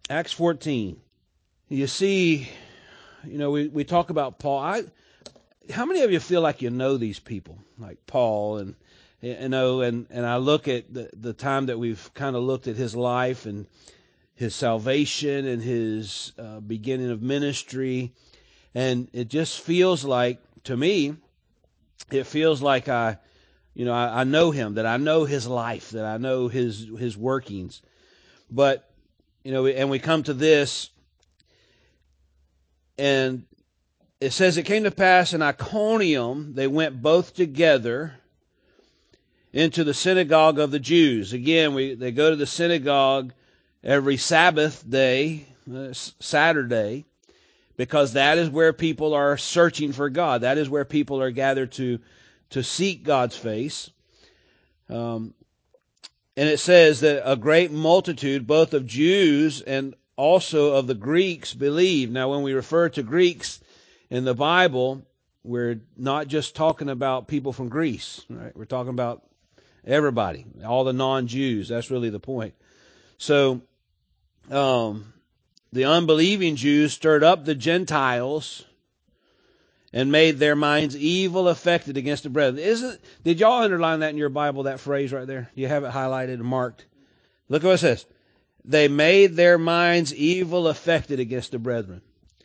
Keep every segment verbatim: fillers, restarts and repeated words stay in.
Acts fourteen. You see, you know, we, we talk about Paul. I, how many of you feel like you know these people, like Paul? And, you know, and, and I look at the, the time that we've kind of looked at his life and his salvation and his uh, beginning of ministry. And it just feels like, to me, it feels like I, you know, I, I know him, that I know his life, that I know his his workings. But, you know, and we come to this, and it says, it came to pass in Iconium, they went both together into the synagogue of the Jews. Again, we they go to the synagogue every Sabbath day, uh, Saturday, because that is where people are searching for God. That is where people are gathered to, to seek God's face. Um, and it says that a great multitude, both of Jews and also of the Greeks, believed. Now, when we refer to Greeks in the Bible, we're not just talking about people from Greece, right? We're talking about everybody, all the non-Jews. That's really the point. So, um, the unbelieving Jews stirred up the Gentiles and made their minds evil affected against the brethren. Isn't, did y'all underline that in your Bible, that phrase right there? You have it highlighted and marked. Look what it says. They made their minds evil affected against the brethren.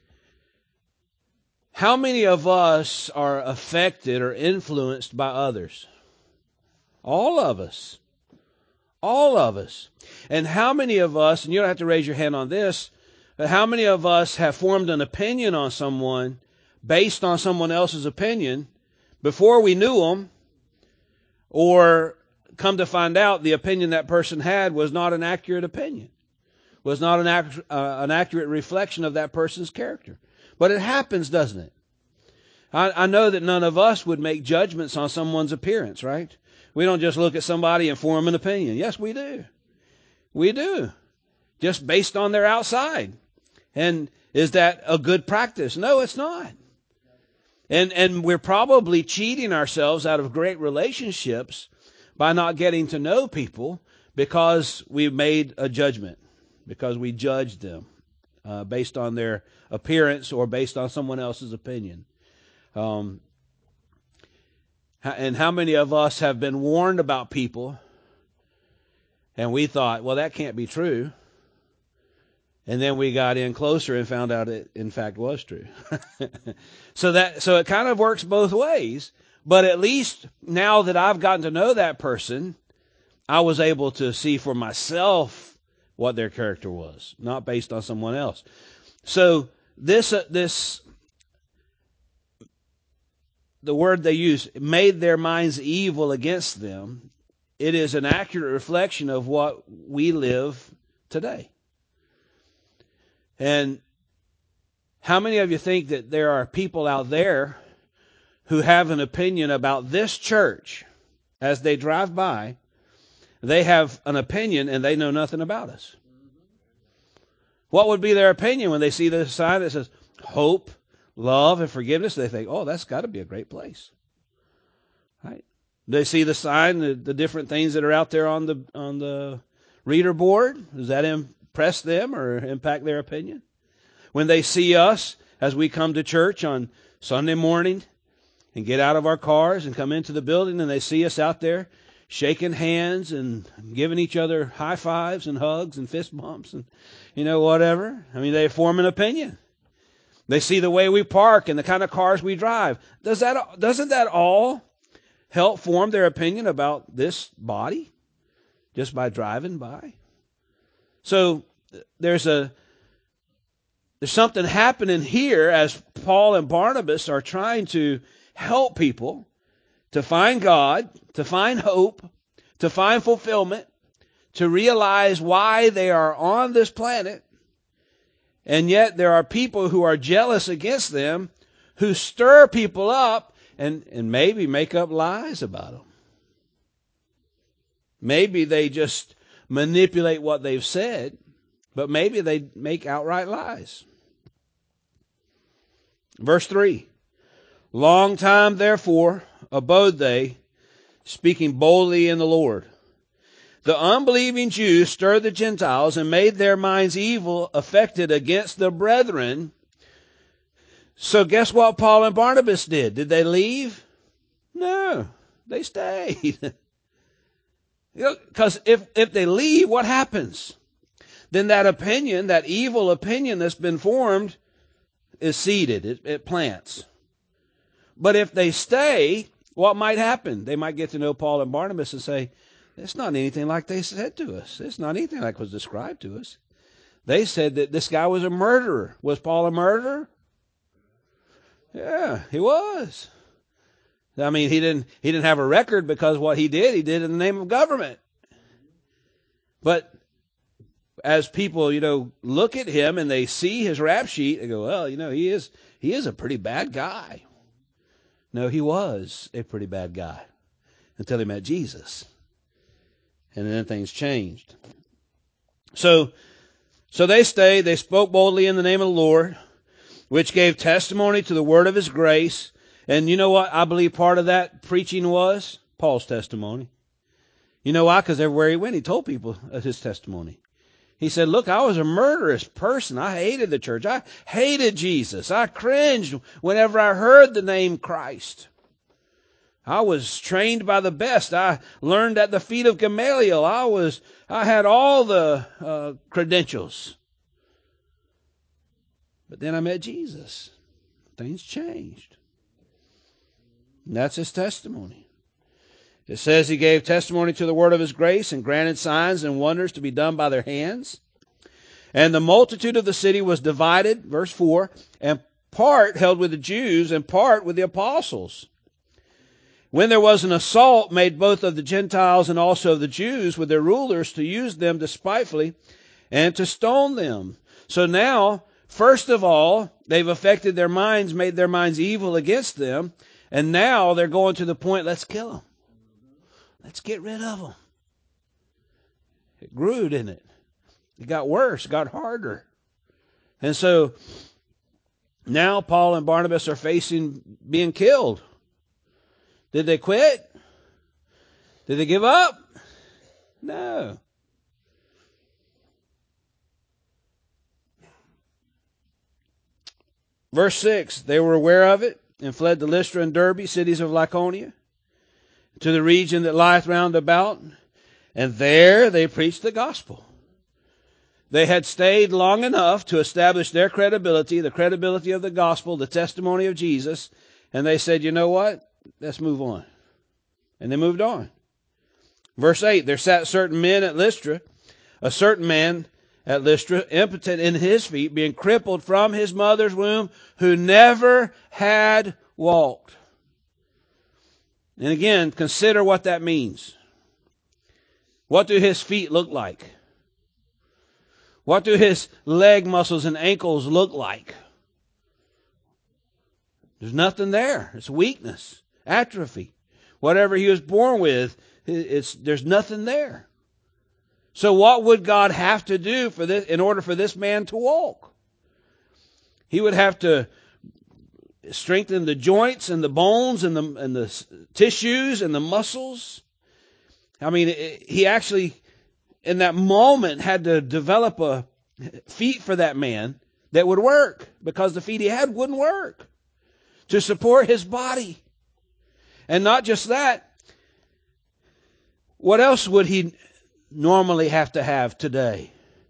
How many of us are affected or influenced by others? All of us. All of us. And how many of us, and you don't have to raise your hand on this, but how many of us have formed an opinion on someone based on someone else's opinion before we knew them, or come to find out the opinion that person had was not an accurate opinion, was not an, ac- uh, an accurate reflection of that person's character? But it happens, doesn't it? I, I know that none of us would make judgments on someone's appearance, right? We don't just look at somebody and form an opinion. Yes, we do. We do. Just based on their outside. And is that a good practice? No, it's not. And and we're probably cheating ourselves out of great relationships by not getting to know people because we've made a judgment, because we judged them uh, based on their appearance or based on someone else's opinion. Um, and how many of us have been warned about people and we thought, well, that can't be true. And then we got in closer and found out it, in fact, was true. so that so it kind of works both ways. But at least now that I've gotten to know that person, I was able to see for myself what their character was, not based on someone else. So this uh, this the word they use, made their minds evil against them. It is an accurate reflection of what we live today. And how many of you think that there are people out there who have an opinion about this church as they drive by? They have an opinion and they know nothing about us. What would be their opinion when they see the sign that says hope, love, and forgiveness? They think, oh, that's got to be a great place. Right? They see the sign, the, the different things that are out there on the on the reader board. Does that impress them or impact their opinion? When they see us as we come to church on Sunday morning and get out of our cars and come into the building, and they see us out there shaking hands and giving each other high fives and hugs and fist bumps and, you know, whatever. I mean, they form an opinion. They see the way we park and the kind of cars we drive. Does that, doesn't that all help form their opinion about this body just by driving by? So there's a, there's something happening here as Paul and Barnabas are trying to help people to find God, to find hope, to find fulfillment, to realize why they are on this planet. And yet there are people who are jealous against them, who stir people up and, and maybe make up lies about them. Maybe they just manipulate what they've said, but maybe they make outright lies. Verse three. Long time, therefore, abode they, speaking boldly in the Lord. The unbelieving Jews stirred the Gentiles and made their minds evil affected against the brethren. So guess what Paul and Barnabas did? Did they leave? No, they stayed. Because if, if they leave, what happens? Then that opinion, that evil opinion that's been formed, is seeded. It, it plants. But if they stay, what might happen? They might get to know Paul and Barnabas and say, it's not anything like they said to us. It's not anything like was described to us. They said that this guy was a murderer. Was Paul a murderer? Yeah, he was. I mean, he didn't, he didn't have a record because what he did, he did in the name of government. But as people, you know, look at him and they see his rap sheet, they go, well, you know, he is, he is a pretty bad guy. No, he was a pretty bad guy until he met Jesus. And then things changed. So, so they stayed, they spoke boldly in the name of the Lord, which gave testimony to the word of his grace. And you know what I believe part of that preaching was? Paul's testimony. You know why? Because everywhere he went, he told people his testimony. He said, look, I was a murderous person. I hated the church. I hated Jesus. I cringed whenever I heard the name Christ. I was trained by the best. I learned at the feet of Gamaliel. I was, I had all the uh, credentials. But then I met Jesus. Things changed. And that's his testimony. It says he gave testimony to the word of his grace and granted signs and wonders to be done by their hands. And the multitude of the city was divided, verse four, and part held with the Jews and part with the apostles. When there was an assault made both of the Gentiles and also of the Jews with their rulers to use them despitefully and to stone them. So now, first of all, they've affected their minds, made their minds evil against them. And now they're going to the point, let's kill them. Let's get rid of them. It grew, didn't it? It got worse, got harder. And so now Paul and Barnabas are facing being killed. Did they quit? Did they give up? No. Verse six, they were aware of it and fled to Lystra and Derbe, cities of Lycaonia, to the region that lieth round about, and there they preached the gospel. They had stayed long enough to establish their credibility, the credibility of the gospel, the testimony of Jesus, and they said, you know what? Let's move on. And they moved on. Verse eight, there sat certain men at Lystra, a certain man at Lystra, impotent in his feet, being crippled from his mother's womb, who never had walked. And again, consider what that means. What do his feet look like? What do his leg muscles and ankles look like? There's nothing there. It's weakness, atrophy. Whatever he was born with, it's, there's nothing there. So what would God have to do for this in order for this man to walk? He would have to strengthen the joints and the bones and the and the tissues and the muscles. I mean, it, he actually, in that moment, had to develop a feet for that man that would work, because the feet he had wouldn't work to support his body. And not just that, what else would he normally have to have today?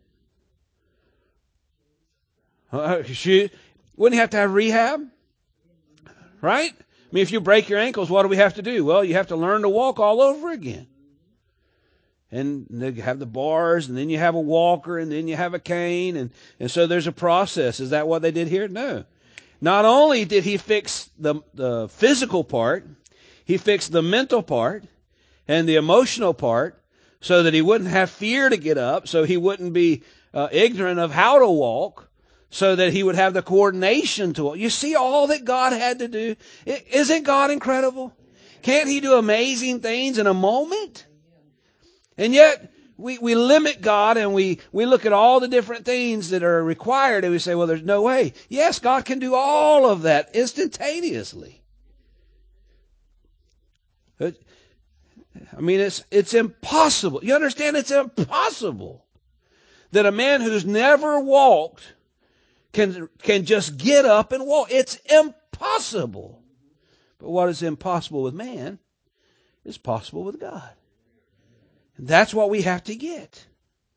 Uh, she, wouldn't he have to have rehab? Right? I mean, if you break your ankles, what do we have to do? Well, you have to learn to walk all over again. And they have the bars, and then you have a walker, and then you have a cane. And, and so there's a process. Is that what they did here? No. Not only did he fix the, the physical part, he fixed the mental part and the emotional part so that he wouldn't have fear to get up, so he wouldn't be uh, ignorant of how to walk, so that he would have the coordination to walk. You see all that God had to do? Isn't God incredible? Can't he do amazing things in a moment? And yet, we, we limit God, and we, we look at all the different things that are required, and we say, well, there's no way. Yes, God can do all of that instantaneously. I mean, it's, it's impossible. You understand? It's impossible that a man who's never walked can, can just get up and walk. It's impossible. But what is impossible with man is possible with God. And that's what we have to get.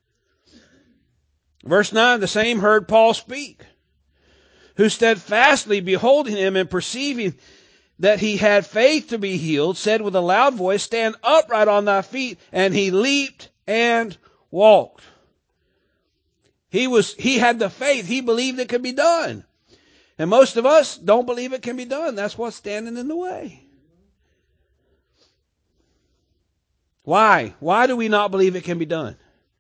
Verse nine, the same heard Paul speak, who steadfastly beholding him and perceiving that he had faith to be healed, said with a loud voice, stand upright on thy feet. And he leaped and walked. He was, he had the faith. He believed it could be done. And most of us don't believe it can be done. That's what's standing in the way. Why? Why do we not believe it can be done?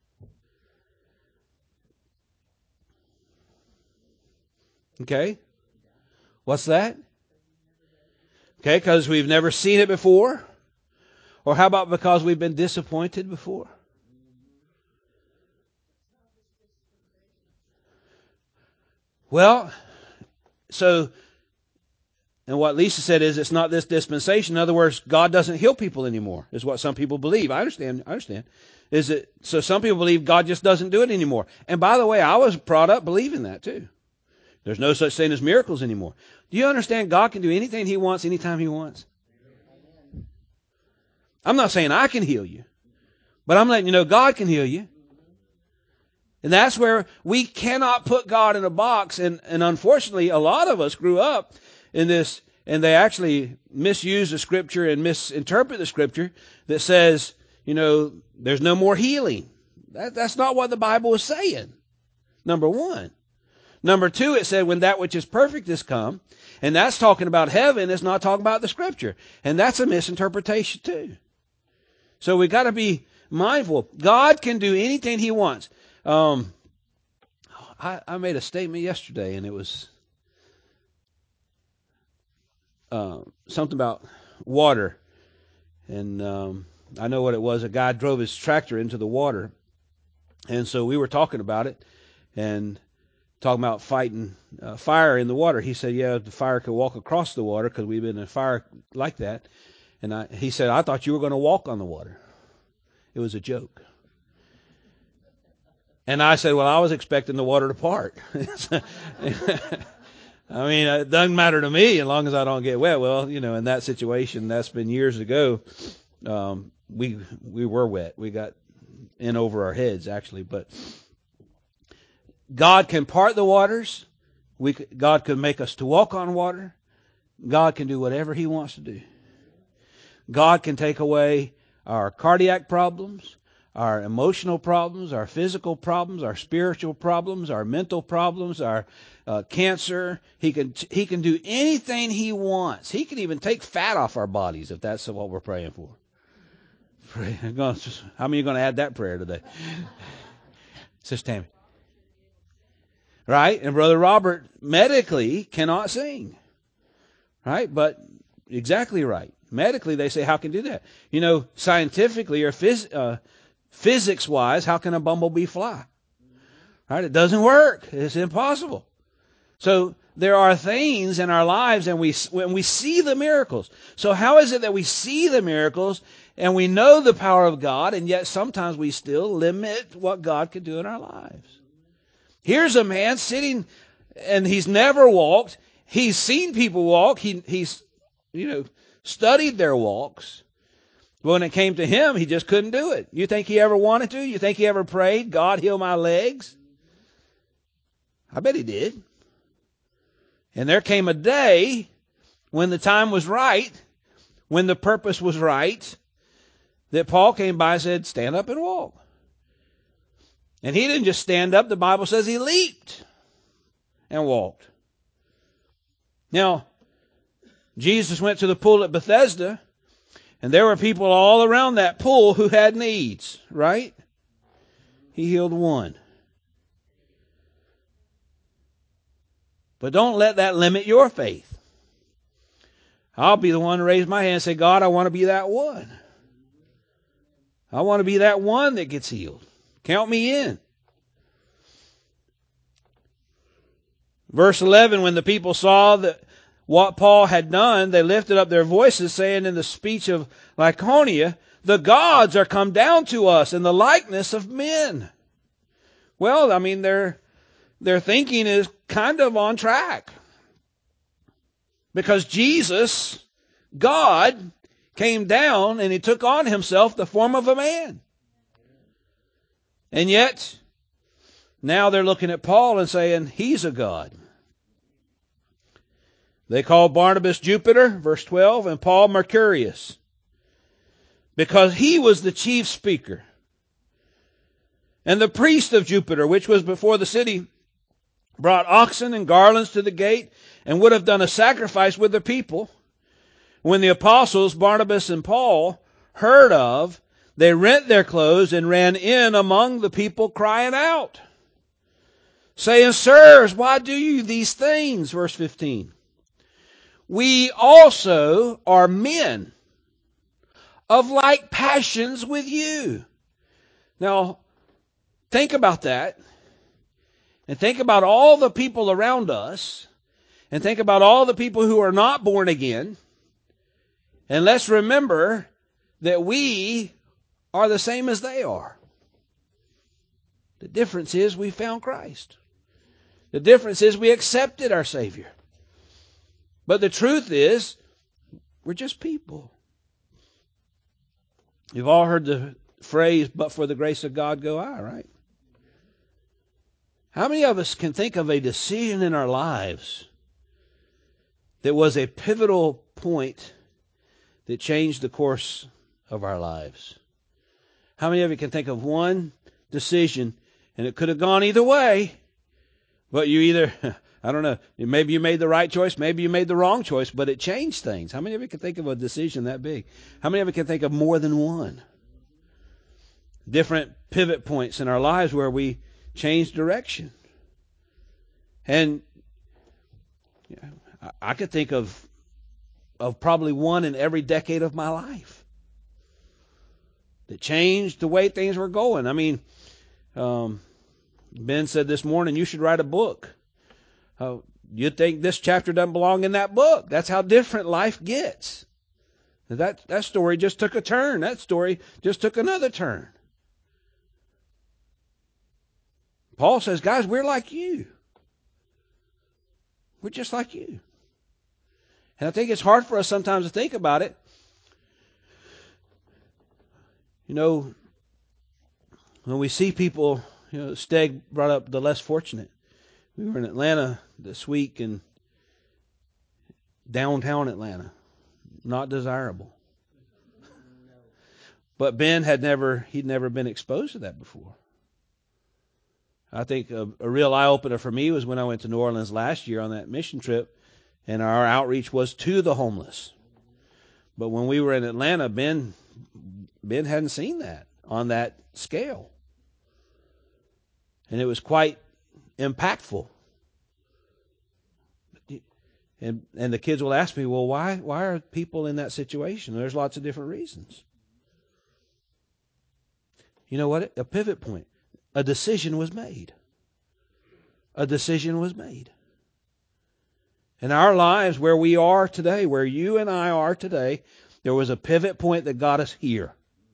Okay. What's that? Okay, because we've never seen it before? Or how about because we've been disappointed before? Well, so, and what Lisa said is it's not this dispensation. In other words, God doesn't heal people anymore, is what some people believe. I understand, I understand. Is it, so some people believe God just doesn't do it anymore. And by the way, I was brought up believing that too. There's no such thing as miracles anymore. Do you understand God can do anything He wants anytime He wants? I'm not saying I can heal you, but I'm letting you know God can heal you. And that's where we cannot put God in a box. And, and unfortunately, a lot of us grew up in this, and they actually misuse the Scripture and misinterpret the Scripture that says, you know, there's no more healing. That, that's not what the Bible is saying, number one. Number two, it said when that which is perfect is come. And that's talking about heaven. It's not talking about the Scripture. And that's a misinterpretation too. So we got to be mindful. God can do anything He wants. Um, I, I made a statement yesterday, and it was uh, something about water. And um, I know what it was. A guy drove his tractor into the water. And so we were talking about it and talking about fighting uh, fire in the water. He said, yeah, the fire could walk across the water because we've been in a fire like that. And I, he said, I thought you were going to walk on the water. It was a joke. And I said, well, I was expecting the water to part. I mean, it doesn't matter to me as long as I don't get wet. Well, you know, in that situation, that's been years ago. Um, we we were wet. We got in over our heads, actually. But God can part the waters. We God can make us to walk on water. God can do whatever He wants to do. God can take away our cardiac problems, our emotional problems, our physical problems, our spiritual problems, our mental problems, our uh, cancer. He can He can do anything He wants. He can even take fat off our bodies if that's what we're praying for. Pray. How many are going to add that prayer today? Sister Tammy. Right? And Brother Robert medically cannot sing. Right? But exactly right. Medically, they say, how can you do that? You know, scientifically or phys- uh, physics-wise, how can a bumblebee fly? Right? It doesn't work. It's impossible. So there are things in our lives, and we when we see the miracles. So how is it that we see the miracles and we know the power of God, and yet sometimes we still limit what God can do in our lives? Here's a man sitting, and he's never walked. He's seen people walk. He, he's, you know, studied their walks. When it came to him, he just couldn't do it. You think he ever wanted to? You think he ever prayed, God, heal my legs? I bet he did. And there came a day when the time was right, when the purpose was right, that Paul came by and said, stand up and walk. And he didn't just stand up. The Bible says he leaped and walked. Now, Jesus went to the pool at Bethesda, and there were people all around that pool who had needs, right? He healed one. But don't let that limit your faith. I'll be the one to raise my hand and say, God, I want to be that one. I want to be that one that gets healed. Count me in. Verse eleven, when the people saw that what Paul had done, they lifted up their voices, saying in the speech of Lycaonia, The gods are come down to us in the likeness of men. Well, I mean, their, their thinking is kind of on track. Because Jesus, God, came down and he took on himself the form of a man. And yet, now they're looking at Paul and saying, he's a god. They called Barnabas Jupiter, verse twelve, and Paul Mercurius, because he was the chief speaker. And the priest of Jupiter, which was before the city, brought oxen and garlands to the gate, and would have done a sacrifice with the people. When the apostles, Barnabas and Paul, heard of, they rent their clothes and ran in among the people crying out, saying, Sirs, why do you these things? Verse fifteen. We also are men of like passions with you. Now, think about that. And think about all the people around us. And think about all the people who are not born again. And let's remember that we are the same as they are. The difference is we found Christ. The difference is we accepted our Savior. But the truth is, we're just people. You've all heard the phrase, but for the grace of God go I, right? How many of us can think of a decision in our lives that was a pivotal point that changed the course of our lives? How many of you can think of one decision, and it could have gone either way, but you either, I don't know, maybe you made the right choice, maybe you made the wrong choice, but it changed things. How many of you can think of a decision that big? How many of you can think of more than one? Different pivot points in our lives where we changed direction. And you know, I could think of of probably one in every decade of my life that changed the way things were going. I mean, um, Ben said this morning, you should write a book. Uh, you'd think this chapter doesn't belong in that book. That's how different life gets. That, that story just took a turn. That story just took another turn. Paul says, guys, we're like you. We're just like you. And I think it's hard for us sometimes to think about it. You know, when we see people, you know, Steg brought up the less fortunate. We were in Atlanta this week, and downtown Atlanta, not desirable. But Ben had never, he'd never been exposed to that before. I think a, a real eye-opener for me was when I went to New Orleans last year on that mission trip, and our outreach was to the homeless. But when we were in Atlanta, Ben, Ben hadn't seen that on that scale. And it was quite impactful. And and the kids will ask me, well, why why are people in that situation? There's lots of different reasons. You know what? A pivot point. A decision was made. A decision was made. In our lives, where we are today, where you and I are today, there was a pivot point that got us here.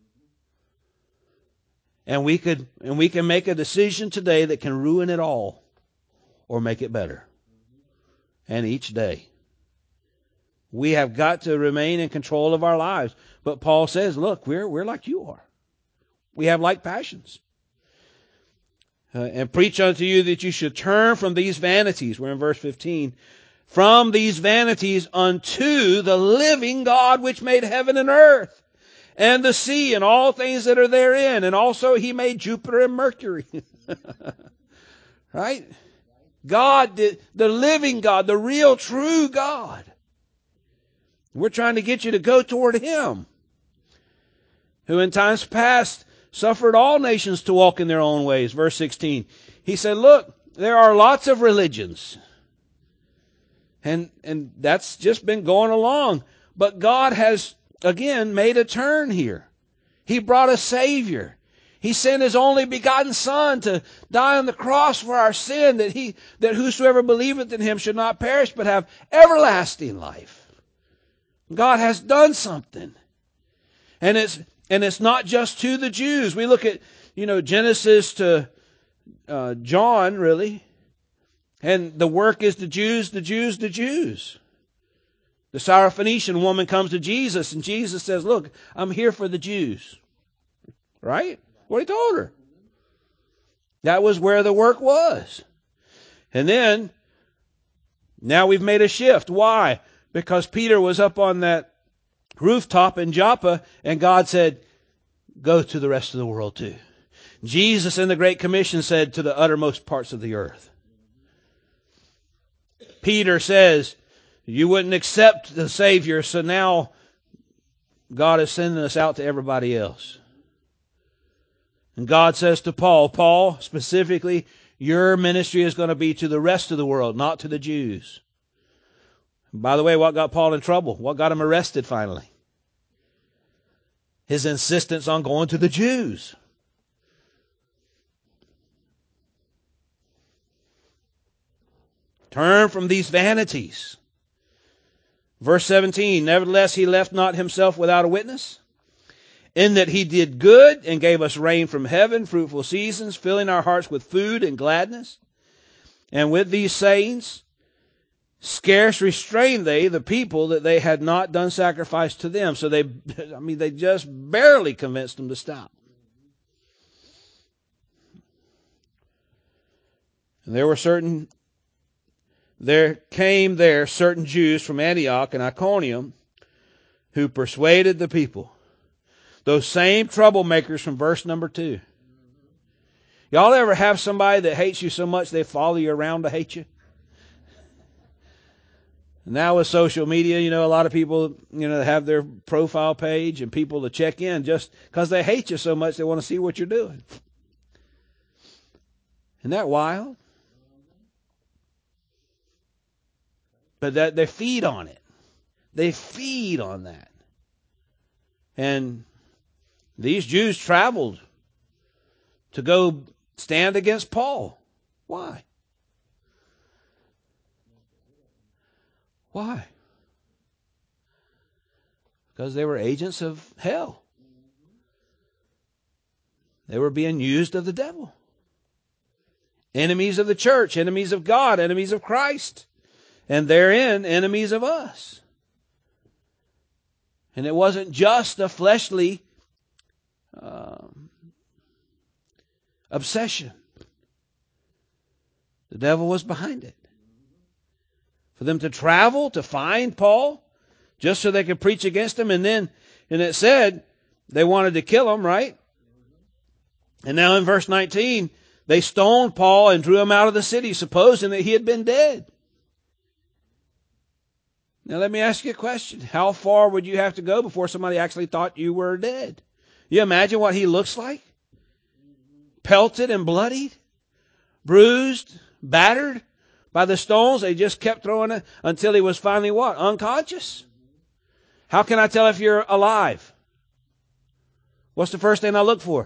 And we could and we can make a decision today that can ruin it all or make it better. And each day. We have got to remain in control of our lives. But Paul says, look, we're we're like you are. We have like passions. Uh, and preach unto you that you should turn from these vanities. We're in verse fifteen. From these vanities unto the living God which made heaven and earth and the sea and all things that are therein. And also he made Jupiter and Mercury. Right? God, the, the living God, the real true God. We're trying to get you to go toward him, who in times past suffered all nations to walk in their own ways. Verse sixteen. He said, look, there are lots of religions. And, and that's just been going along. But God has, again, made a turn here. He brought a Savior. He sent His only begotten Son to die on the cross for our sin, that he, that whosoever believeth in Him should not perish, but have everlasting life. God has done something. And it's, And it's not just to the Jews. We look at, you know, Genesis to uh, John, really. And the work is the Jews, the Jews, the Jews. The Syrophoenician woman comes to Jesus, and Jesus says, look, I'm here for the Jews. Right? What he told her. That was where the work was. And then, now we've made a shift. Why? Because Peter was up on that rooftop in Joppa, and God said, go to the rest of the world too. Jesus in the Great Commission said, to the uttermost parts of the earth. Peter says, you wouldn't accept the Savior, so now God is sending us out to everybody else. And God says to Paul, Paul, specifically, your ministry is going to be to the rest of the world, not to the Jews. And by the way, what got Paul in trouble? What got him arrested finally? His insistence on going to the Jews. Turn from these vanities. Verse seventeen, nevertheless he left not himself without a witness, in that he did good and gave us rain from heaven, fruitful seasons, filling our hearts with food and gladness. And with these sayings, scarce restrained they the people that they had not done sacrifice to them. So they, I mean, they just barely convinced them to stop. And there were certain, there came there certain Jews from Antioch and Iconium who persuaded the people. Those same troublemakers from verse number two. Y'all ever have somebody that hates you so much they follow you around to hate you? Now with social media, you know, a lot of people, you know, have their profile page and people to check in just because they hate you so much they want to see what you're doing. Isn't that wild? But that they feed on it. They feed on that. And these Jews traveled to go stand against Paul. Why? Why? Because they were agents of hell. They were being used of the devil. Enemies of the church, enemies of God, enemies of Christ. And therein, enemies of us. And it wasn't just a fleshly um, obsession. The devil was behind it. For them to travel to find Paul just so they could preach against him. And then, and it said they wanted to kill him, right? And now in verse nineteen, they stoned Paul and drew him out of the city, supposing that he had been dead. Now let me ask you a question. How far would you have to go before somebody actually thought you were dead? You imagine what he looks like? Pelted and bloodied, bruised, battered by the stones. They just kept throwing it until he was finally what? Unconscious. How can I tell if you're alive? What's the first thing I look for?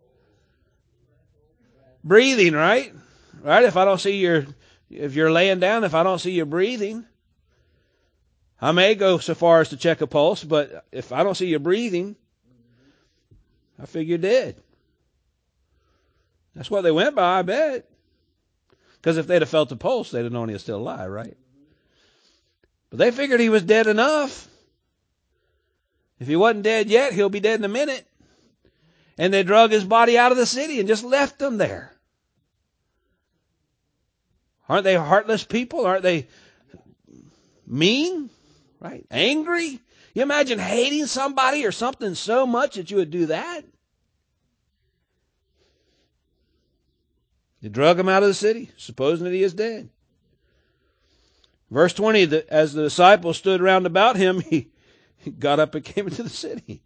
Breathing, right? Right? If I don't see your, if you're laying down, if I don't see you breathing, I may go so far as to check a pulse, but if I don't see you breathing, I figure you're dead. That's what they went by, I bet. Because if they'd have felt the pulse, they'd have known he was still alive, right? But they figured he was dead enough. If he wasn't dead yet, he'll be dead in a minute. And they drug his body out of the city and just left him there. Aren't they heartless people? Aren't they mean? Right? Angry? You imagine hating somebody or something so much that you would do that? They drug him out of the city, supposing that he is dead. Verse twenty, the, as the disciples stood round about him, he, he got up and came into the city.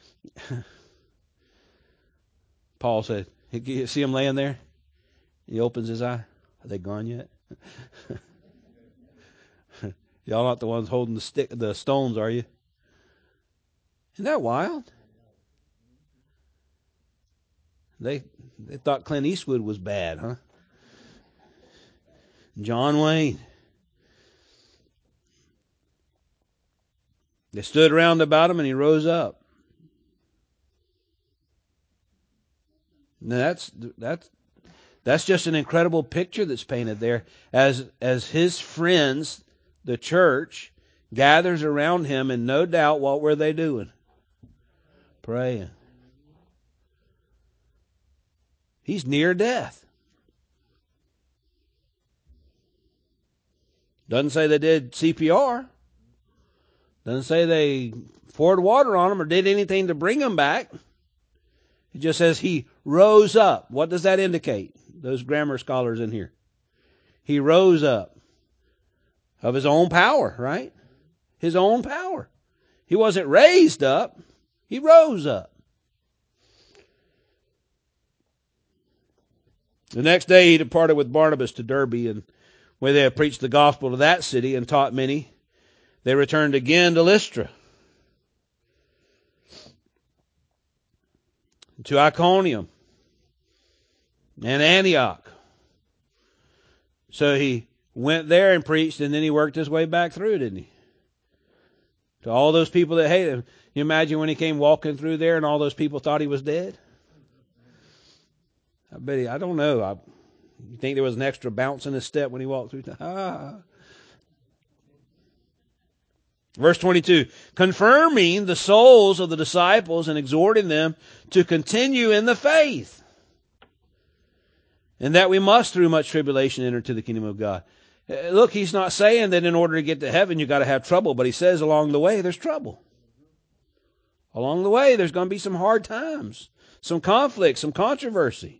Paul said, you see him laying there? He opens his eye. Are they gone yet? Y'all not the ones holding the stick, the stones, are you? Isn't that wild? They they thought Clint Eastwood was bad, huh? John Wayne. They stood round about him and he rose up. Now that's that's that's just an incredible picture that's painted there as as his friends, the church, gathers around him, and no doubt what were they doing? Praying. He's near death. Doesn't say they did C P R. Doesn't say they poured water on him or did anything to bring him back. It just says he rose up. What does that indicate? Those grammar scholars in here. He rose up of his own power, right? His own power. He wasn't raised up. He rose up. The next day he departed with Barnabas to Derbe, and where they had preached the gospel to that city and taught many, they returned again to Lystra, to Iconium, and Antioch. So he went there and preached, and then he worked his way back through, didn't he? To all those people that hated him. You imagine when he came walking through there and all those people thought he was dead? I bet he, I don't know. I, you think there was an extra bounce in his step when he walked through? Ah. Verse twenty-two, confirming the souls of the disciples and exhorting them to continue in the faith, and that we must through much tribulation enter to the kingdom of God. Look, he's not saying that in order to get to heaven you got to have trouble, but he says along the way there's trouble. Along the way there's going to be some hard times, some conflict, some controversy.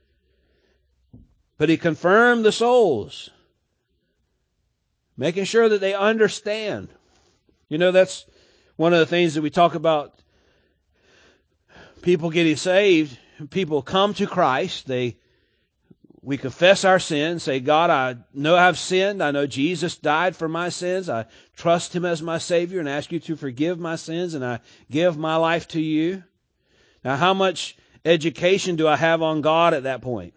But he confirmed the souls, making sure that they understand. You know, that's one of the things that we talk about. People getting saved, people come to Christ, they we confess our sins, say, God, I know I've sinned. I know Jesus died for my sins. I trust him as my Savior and ask you to forgive my sins, and I give my life to you. Now, how much education do I have on God at that point?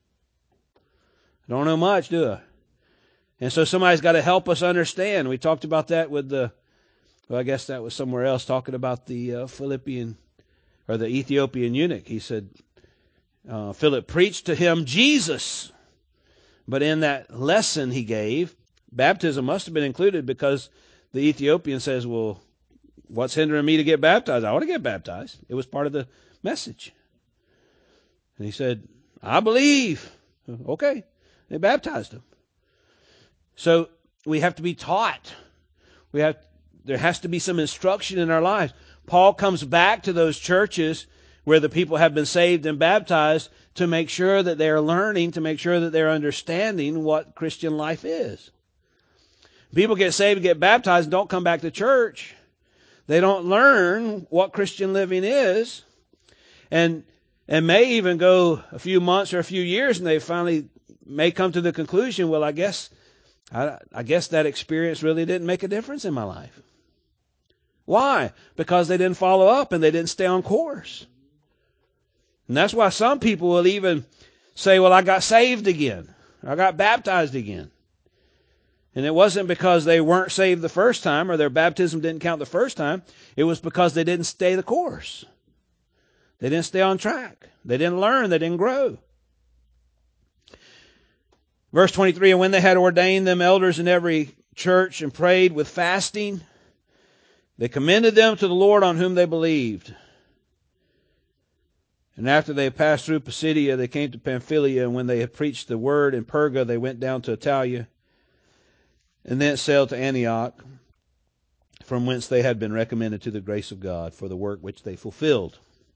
I don't know much, do I? And so somebody's got to help us understand. We talked about that with the, well, I guess that was somewhere else, talking about the uh, Philippian, or the Ethiopian eunuch. He said, Uh, Philip preached to him Jesus, but in that lesson he gave, baptism must have been included, because the Ethiopian says, well, what's hindering me to get baptized? I want to get baptized. It was part of the message. And he said, I believe. Okay. They baptized him. So we have to be taught. We have, there has to be some instruction in our lives. Paul comes back to those churches where the people have been saved and baptized to make sure that they're learning, to make sure that they're understanding what Christian life is. People get saved and get baptized and don't come back to church. They don't learn what Christian living is, and and may even go a few months or a few years, and they finally may come to the conclusion, well, I guess I, I guess that experience really didn't make a difference in my life. Why? Because they didn't follow up and they didn't stay on course. And that's why some people will even say, well, I got saved again. I got baptized again. And it wasn't because they weren't saved the first time or their baptism didn't count the first time. It was because they didn't stay the course. They didn't stay on track. They didn't learn. They didn't grow. Verse twenty-three, and when they had ordained them elders in every church and prayed with fasting, they commended them to the Lord on whom they believed. And after they passed through Pisidia, they came to Pamphylia, and when they had preached the word in Perga, they went down to Italia, and thence sailed to Antioch, from whence they had been recommended to the grace of God for the work which they fulfilled.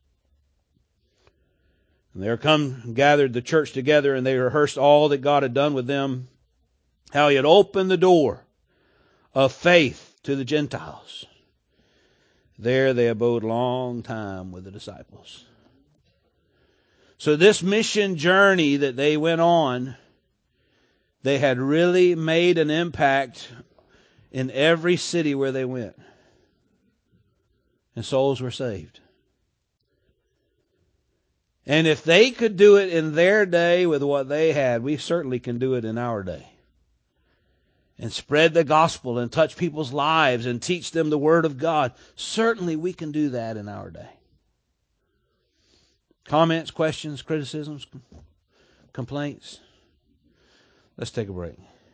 And there come gathered the church together, and they rehearsed all that God had done with them, how he had opened the door of faith to the Gentiles. There they abode a long time with the disciples. So this mission journey that they went on, they had really made an impact in every city where they went. And souls were saved. And if they could do it in their day with what they had, we certainly can do it in our day. And spread the gospel and touch people's lives and teach them the Word of God. Certainly we can do that in our day. Comments, questions, criticisms, complaints? Let's take a break.